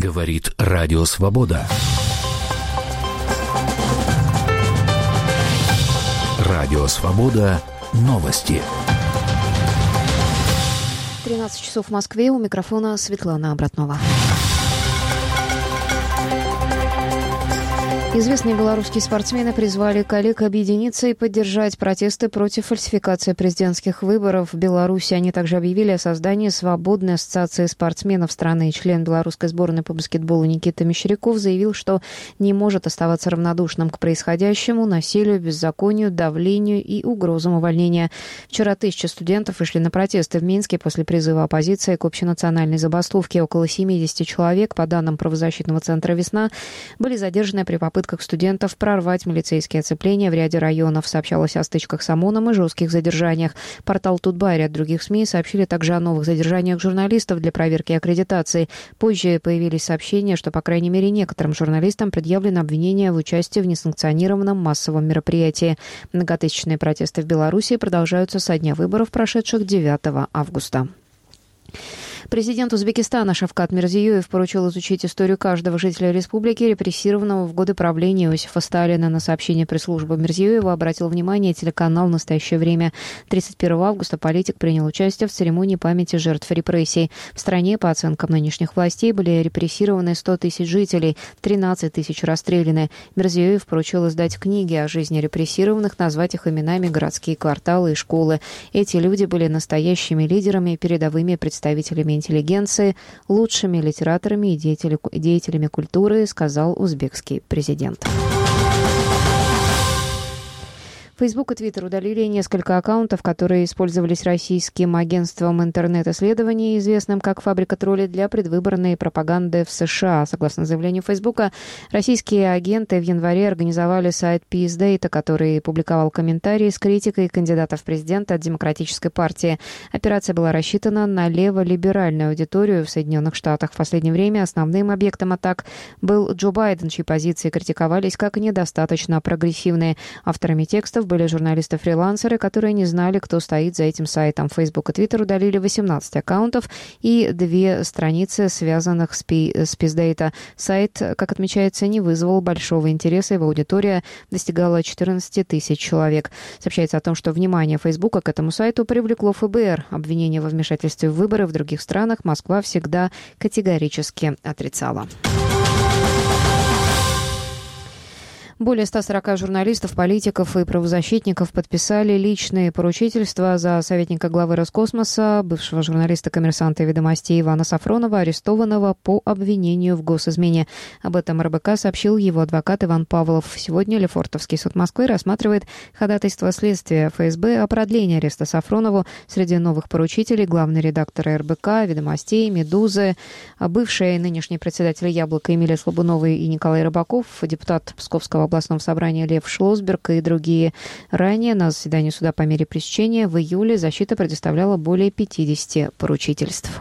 Говорит Радио Свобода. Радио Свобода. Новости. 13 часов в Москве. У микрофона Светлана Обратнова. Известные белорусские спортсмены призвали коллег объединиться и поддержать протесты против фальсификации президентских выборов в Беларуси. Они также объявили о создании свободной ассоциации спортсменов страны. Член белорусской сборной по баскетболу Никита Мещеряков заявил, что не может оставаться равнодушным к происходящему, насилию, беззаконию, давлению и угрозам увольнения. Вчера 1000 студентов вышли на протесты в Минске после призыва оппозиции к общенациональной забастовке. Около 70 человек, по данным правозащитного центра «Весна», были задержаны при попытках студентов прорвать милицейские оцепления в ряде районов. Сообщалось о стычках с ОМОНом и жестких задержаниях. Портал «Тутбай» и ряд других СМИ сообщили также о новых задержаниях журналистов для проверки аккредитации. Позже появились сообщения, что, по крайней мере, некоторым журналистам предъявлено обвинение в участии в несанкционированном массовом мероприятии. Многотысячные протесты в Беларуси продолжаются со дня выборов, прошедших 9 августа. Президент Узбекистана Шавкат Мирзиёев поручил изучить историю каждого жителя республики, репрессированного в годы правления Иосифа Сталина. На сообщение пресс-службы Мирзиёева обратил внимание телеканал «Настоящее время». 31 августа политик принял участие в церемонии памяти жертв репрессий. В стране, по оценкам нынешних властей, были репрессированы 100 тысяч жителей, 13 тысяч расстреляны. Мирзиёев поручил издать книги о жизни репрессированных, назвать их именами городские кварталы и школы. Эти люди были настоящими лидерами и передовыми представителями интеллигенции, лучшими литераторами и деятелями культуры, сказал узбекский президент. Facebook и Twitter удалили несколько аккаунтов, которые использовались российским агентством интернет-исследований, известным как «Фабрика троллей», для предвыборной пропаганды в США. Согласно заявлению Facebook, российские агенты в январе организовали сайт Peace Data, который публиковал комментарии с критикой кандидата в президенты от Демократической партии. Операция была рассчитана на леволиберальную аудиторию в Соединенных Штатах. В последнее время основным объектом атак был Джо Байден, чьи позиции критиковались как недостаточно прогрессивные. Авторами текстов были журналисты-фрилансеры, которые не знали, кто стоит за этим сайтом. Facebook и Twitter удалили 18 аккаунтов и 2 страницы, связанных с PeaceData. Сайт, как отмечается, не вызвал большого интереса, его аудитория достигала 14 тысяч человек. Сообщается о том, что внимание Facebook к этому сайту привлекло ФБР. Обвинения во вмешательстве в выборы в других странах Москва всегда категорически отрицала. Более 140 журналистов, политиков и правозащитников подписали личные поручительства за советника главы Роскосмоса, бывшего журналиста «Коммерсанта» и «Ведомостей» Ивана Сафронова, арестованного по обвинению в госизмене. Об этом РБК сообщил его адвокат Иван Павлов. Сегодня Лефортовский суд Москвы рассматривает ходатайство следствия ФСБ о продлении ареста Сафронову. Среди новых поручителей главный редактор РБК, «Ведомостей», «Медузы», бывший и нынешний председатель «Яблока» Эмилия Слабунова и Николай Рыбаков, депутат Псковского областного собрания Лев Шлосберг и другие. Ранее на заседании суда по мере пресечения в июле защита предоставляла более 50 поручительств.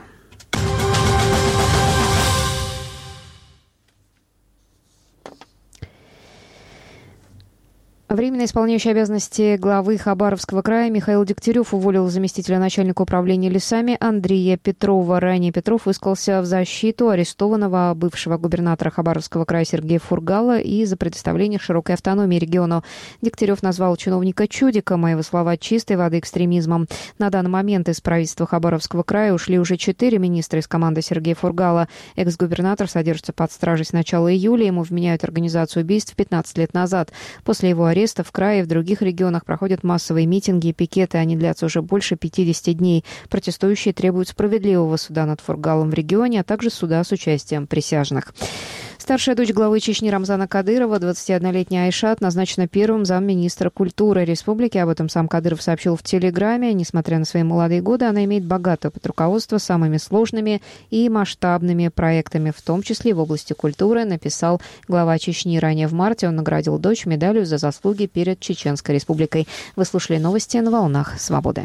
Временно исполняющий обязанности главы Хабаровского края Михаил Дегтярев уволил заместителя начальника управления лесами Андрея Петрова. Ранее Петров высказался в защиту арестованного бывшего губернатора Хабаровского края Сергея Фургала и за предоставление широкой автономии региону. Дегтярев назвал чиновника чудиком, а его слова чистой воды экстремизмом. На данный момент из правительства Хабаровского края ушли уже 4 министра из команды Сергея Фургала. Экс-губернатор содержится под стражей с начала июля. Ему вменяют организацию убийств 15 лет назад. После его ареста в крае и в других регионах проходят массовые митинги и пикеты. Они длятся уже больше 50 дней. Протестующие требуют справедливого суда над Фургалом в регионе, а также суда с участием присяжных. Старшая дочь главы Чечни Рамзана Кадырова, 21-летняя Айшат, назначена первым замминистра культуры республики. Об этом сам Кадыров сообщил в Телеграме. Несмотря на свои молодые годы, она имеет богатый опыт руководства самыми сложными и масштабными проектами, в том числе в области культуры, написал глава Чечни. Ранее в марте он наградил дочь медалью за заслуги перед Чеченской республикой. Вы слушали новости на волнах Свободы.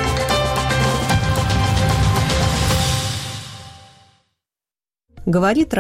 Говорит